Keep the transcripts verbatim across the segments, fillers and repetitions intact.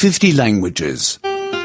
fifty languages.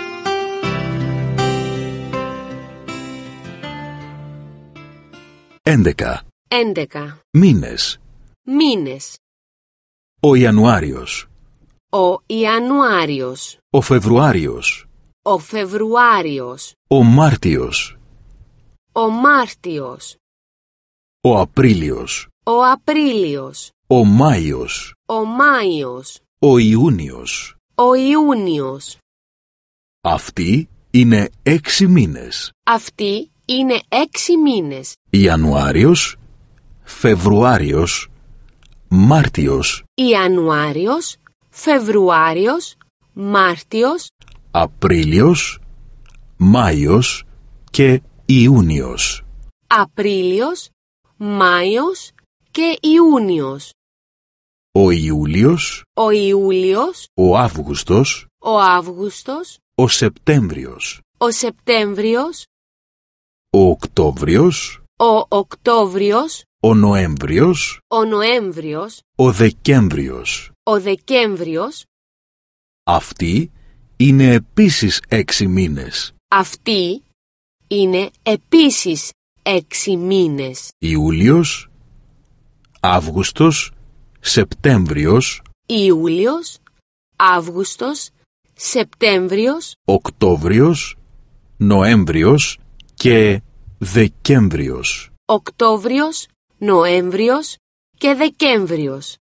Έντεκα. Έντεκα. Μήνες. Μήνες. Ο Ιανουάριος. Ο Ιανουάριος. Ο Φεβρουάριος. Ο Φεβρουάριος. Ο Μάρτιος. Ο Μάρτιος. Ο Απρίλιος. Ο Απρίλιος. Ο Μάιος. Ο Μάιος. Ο Ιούνιος. Ο Ιούνιος. Αυτοί είναι έξι μήνες. Αυτοί είναι έξι μήνες. Ιανουάριος, Φεβρουάριος, Μάρτιος, Ιανουάριος, Φεβρουάριος, Μάρτιος, Απρίλιος, Μάιος και Ιούνιος. Απρίλιος, Μάιος και Ιούνιος. Ο Ιούλιος, Ο Ιούλιος, ο Αύγουστος, ο Αύγουστος, ο Σεπτέμβριος, ο Σεπτέμβριος, ο Οκτώβριος, ο Οκτώβριος, ο Νοέμβριος, ο Νοέμβριος, ο Δεκέμβριος. ο Δεκέμβριος. Αυτοί είναι επίσης έξι μήνες. Αυτοί είναι επίσης έξι μήνες. Ιούλιος, Αύγουστος, Σεπτέμβριος, Ιούλιος, Αύγουστος, Σεπτέμβριος, Οκτώβριος, Νοέμβριος και Δεκέμβριος. Οκτώβριος, Νοέμβριος και Δεκέμβριος.